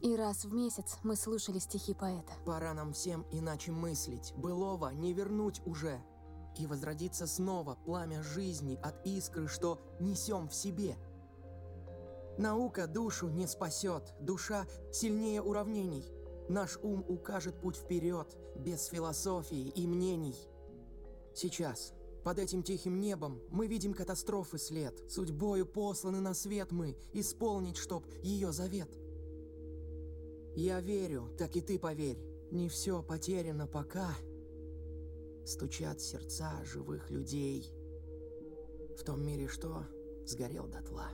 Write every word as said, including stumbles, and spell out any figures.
И раз в месяц мы слушали стихи поэта. Пора нам всем иначе мыслить. Былого не вернуть уже. И возродится снова пламя жизни от искры, что несем в себе. Наука душу не спасет, душа сильнее уравнений. Наш ум укажет путь вперед, без философии и мнений. Сейчас, под этим тихим небом, мы видим катастрофы след. Судьбою посланы на свет мы, исполнить, чтоб ее завет. Я верю, так и ты поверь, не все потеряно пока. Стучат сердца живых людей в том мире, что сгорел дотла.